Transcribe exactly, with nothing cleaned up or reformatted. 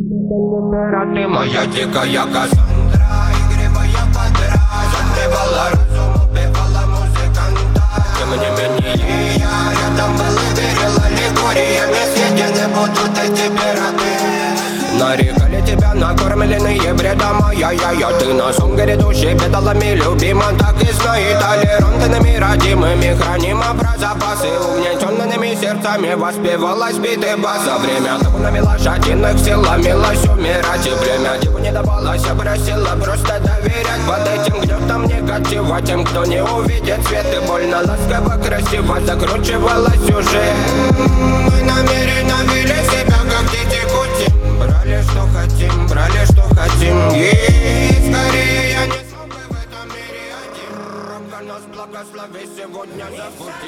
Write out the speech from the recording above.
Ты моя дикая Кассандра, игривая подра, затмевала разум, убивала музыканта. Тем не менее я рядом был и верила лигориями, съедены будут эти пираты. Нарекали тебя накормленные бредом, ай-яй-яй. Ты на сон грядущий педалами любима, так и знай. Толерантными родимыми хранима про запасы, угнетенными сердцами воспевалась битый бас. За время табунами лошадиных сил ломилась умирать, и время диву не давалось, просила просто доверять. Под этим гнетом негатива тем, кто не увидит свет, и больно ласково красиво закручивалась уже. Мы намеренно вели себя как дети кути, брали что хотим, брали что хотим. И скорее я не смог бы в этом мире один. Рука нас благослови сегодня забудь.